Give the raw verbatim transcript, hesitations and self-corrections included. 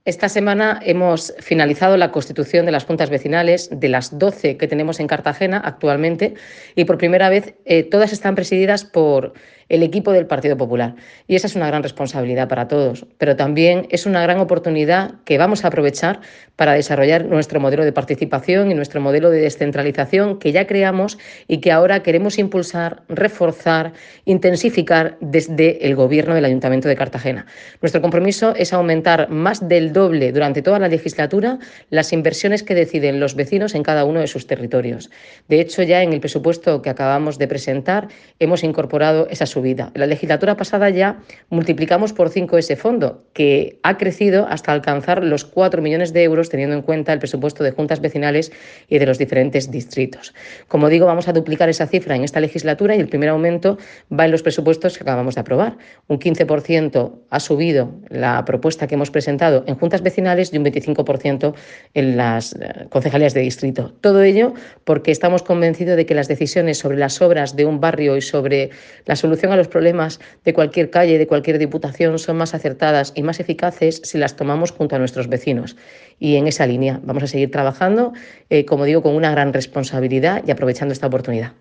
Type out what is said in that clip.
Esta semana hemos finalizado la constitución de las juntas vecinales, de las doce que tenemos en Cartagena actualmente, y por primera vez eh, todas están presididas por el equipo del Partido Popular. Y esa es una gran responsabilidad para todos, pero también es una gran oportunidad que vamos a aprovechar para desarrollar nuestro modelo de participación y nuestro modelo de descentralización que ya creamos y que ahora queremos impulsar, reforzar, intensificar desde el Gobierno del Ayuntamiento de Cartagena. Nuestro compromiso es aumentar más del doble durante toda la legislatura las inversiones que deciden los vecinos en cada uno de sus territorios. De hecho, ya en el presupuesto que acabamos de presentar hemos incorporado esa subida. En la legislatura pasada ya multiplicamos por cinco ese fondo, que ha crecido hasta alcanzar los cuatro millones de euros, teniendo en cuenta el presupuesto de juntas vecinales y de los diferentes distritos. Como digo, vamos a duplicar esa cifra en esta legislatura y el primer aumento va en los presupuestos que acabamos de aprobar. Un quince por ciento ha subido la propuesta que hemos presentado en juntas vecinales y un veinticinco por ciento en las concejalías de distrito. Todo ello porque estamos convencidos de que las decisiones sobre las obras de un barrio y sobre la solución a los problemas de cualquier calle, de cualquier diputación, son más acertadas y más eficaces si las tomamos junto a nuestros vecinos. Y en esa línea vamos a seguir trabajando, eh, como digo, con una gran responsabilidad y aprovechando esta oportunidad.